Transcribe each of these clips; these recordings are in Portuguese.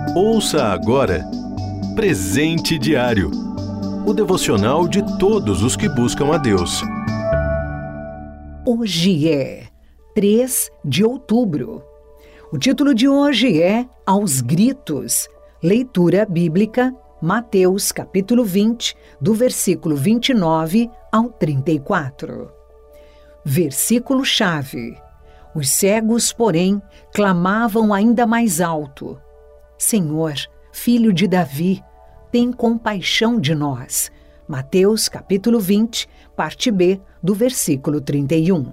Ouça agora Presente Diário, o devocional de todos os que buscam a Deus. Hoje é 3 de outubro. O título de hoje é Aos Gritos. Leitura bíblica, Mateus capítulo 20, do versículo 29 ao 34. Versículo-chave. Os cegos, porém, clamavam ainda mais alto: Senhor, Filho de Davi, tem compaixão de nós. Mateus capítulo 20, parte B, do versículo 31.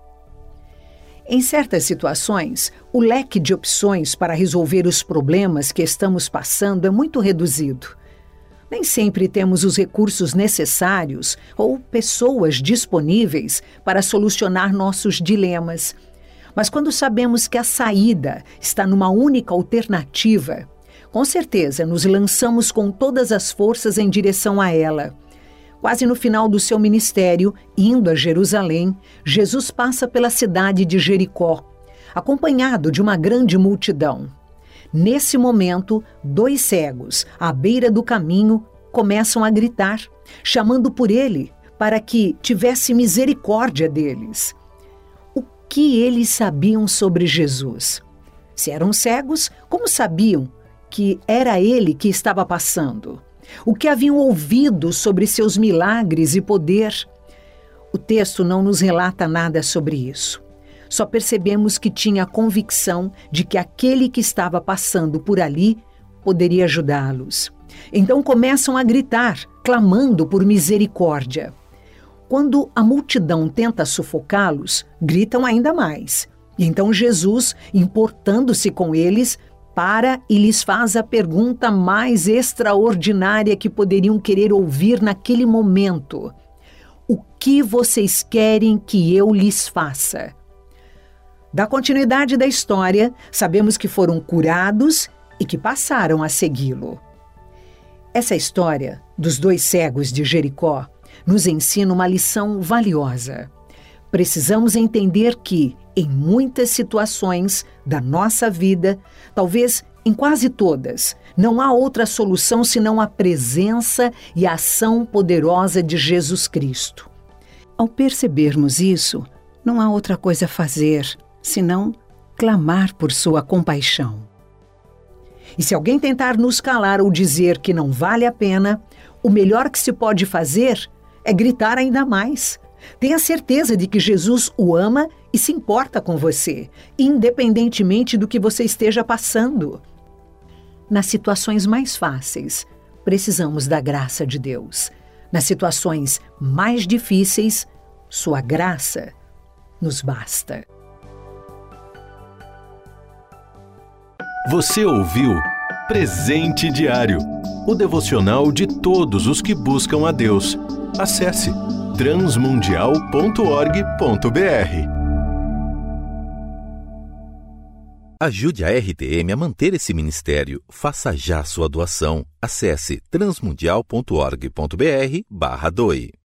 Em certas situações, o leque de opções para resolver os problemas que estamos passando é muito reduzido. Nem sempre temos os recursos necessários ou pessoas disponíveis para solucionar nossos dilemas. Mas quando sabemos que a saída está numa única alternativa, com certeza nos lançamos com todas as forças em direção a ela. Quase no final do seu ministério, indo a Jerusalém, Jesus passa pela cidade de Jericó, acompanhado de uma grande multidão. Nesse momento, 2 cegos, à beira do caminho, começam a gritar, chamando por ele para que tivesse misericórdia deles. O que eles sabiam sobre Jesus? Se eram cegos, como sabiam que era ele que estava passando? O que haviam ouvido sobre seus milagres e poder? O texto não nos relata nada sobre isso. Só percebemos que tinha a convicção de que aquele que estava passando por ali poderia ajudá-los. Então começam a gritar, clamando por misericórdia. Quando a multidão tenta sufocá-los, gritam ainda mais. E então Jesus, importando-se com eles, para e lhes faz a pergunta mais extraordinária que poderiam querer ouvir naquele momento: o que vocês querem que eu lhes faça? Da continuidade da história, sabemos que foram curados e que passaram a segui-lo. Essa história dos 2 cegos de Jericó nos ensina uma lição valiosa. Precisamos entender que, em muitas situações da nossa vida, talvez em quase todas, não há outra solução senão a presença e a ação poderosa de Jesus Cristo. Ao percebermos isso, não há outra coisa a fazer senão clamar por sua compaixão. E se alguém tentar nos calar ou dizer que não vale a pena, o melhor que se pode fazer é gritar ainda mais. Tenha certeza de que Jesus o ama e se importa com você, independentemente do que você esteja passando. Nas situações mais fáceis, precisamos da graça de Deus. Nas situações mais difíceis, sua graça nos basta. Você ouviu Presente Diário, o devocional de todos os que buscam a Deus. Acesse transmundial.org.br. Ajude a RTM a manter esse ministério. Faça já sua doação. Acesse transmundial.org.br/doe.